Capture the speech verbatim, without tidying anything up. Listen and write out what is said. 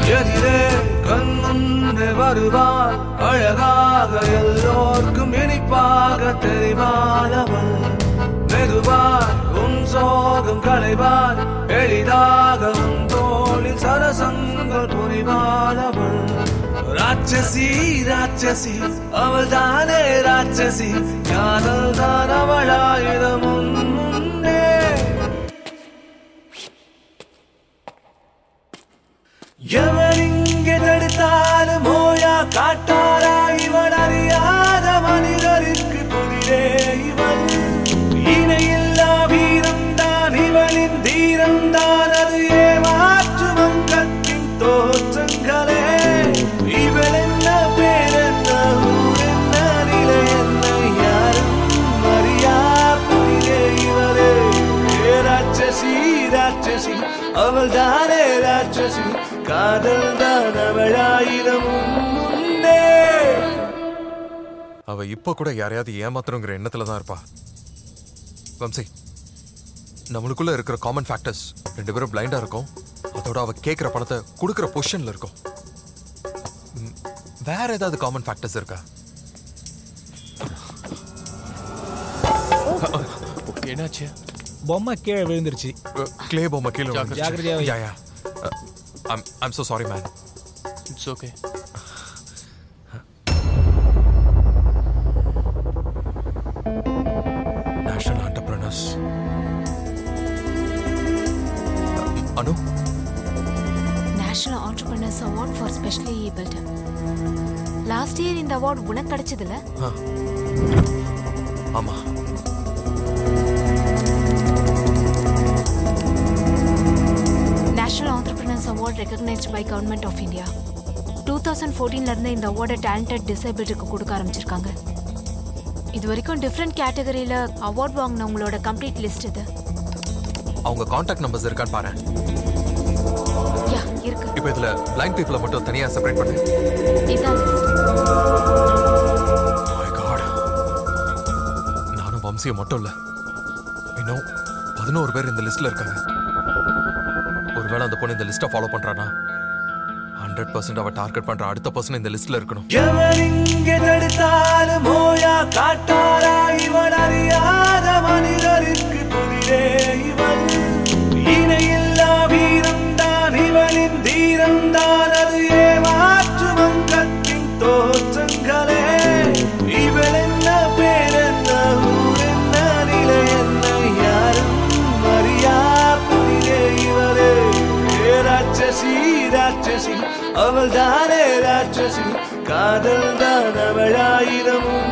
எதிரே கண் முன்னே வருவாள் அழகாக எல்லோர்க்கும் இனிப்பாக தெரிவானவள் மெதுவாய் உன் சோகம் களைவாள் எளிதாக உன் தோளில் சரசங்கள் புரிவானவள் ராட்சசி ராட்சசி அவள் தானே ராட்சசி காதல் தான் அவளாயிரம் முன்னே எவர் இங்கே தடுத்தாலும் ஓயா காட்டாரா இவள் அறியாத மனிதருக்கு புதிரே இவள் இணையில்லா வீரம்தான் இவளின் தீரம்தான் அது ஏமாற்று வங்கத்தின் தோற்றங்களே இவள் என்ன பேர் என்ன ஊர் என்ன நிலை என்ன யாரும் அறியா புதிரே இவளே ராட்சசி ராட்சசி அவள் தானே ராட்சசி காதல் தான் அவளாயிரம் முன்னே. அவ இப்ப கூட யாரையாவது ஏமாத்துறங்கிற எண்ணத்துல தான் இருப்பா. வம்சி, நம்மளுக்குள்ள இருக்கிற காமன் ஃபேக்டர்ஸ் ரெண்டு பேரும் பிளைண்டா இருக்கும். அதோட அவ கேட்கிற பணத்தை கொடுக்கிற பொசிஷன்ல இருக்கும். வேற ஏதாவது காமன் ஃபேக்டர்ஸ் இருக்கா? என்னாச்சு? பொம்மை கீழே விழுந்துருச்சு. கிளே பொம்மை கீழே ஜாக்கிரதையா வை. யா யா I'm I'm so sorry man. It's okay. National Entrepreneurs. Anu? National Entrepreneurs Award for Specially Abled. Last year இந்த award உனக்கு கிடைச்சதுல? ஆமா. National Entrepreneurs Award recognized by Government of India. twenty fourteen ல இருந்து இந்த அவார்டை talented disabled-க்கு கொடுக்க ஆரம்பிச்சிருக்காங்க. இது வரைக்கும் டிஃபரண்ட் கேட்டகரியில அவார்ட் வாங்குனவங்களோட கம்ப்ளீட் லிஸ்ட் இது. அவங்க கான்டாக்ட் நம்பர்ஸ் இருக்கான்னு பாரு. யா இருக்கு. இப்போ இதுல பிளைண்ட் பீப்பிளை மட்டும் தனியா செப்பரேட் பண்ணு. இதான் லிஸ்ட். My God. நானும் வம்சியை மட்டும் இல்ல, இன்னும் பதினோரு பேர் இந்த லிஸ்ட்ல இருக்காங்க. ஒருவேளை அந்த பொண்ணு இந்த லிஸ்ட்டை ஃபாலோ பண்றானா, ஹண்ட்ரட் பர்சன்ட் அவ டார்கெட் பண்ற அடுத்த பர்சன் இந்த லிஸ்ட்ல இருக்கணும். எவர் இங்கே தடுத்தாலும் ஓயா காட்டாரா இவள் அறியாத மனிதருக்கு புதிரே இவள் இணையில்லா வீரம்தான் இவளின் தீரம்தான் அது ஏமாற்று வங்கத்தின் தோற்றங்களே இவள் என்ன பேர் என்ன ஊர் என்ன நிலை என்ன யாரும் அறியா புதிரே இவளே ராட்சசி ராட்சசி அவள் தானே ராட்சசி காதல் தான் அவளாயிரம்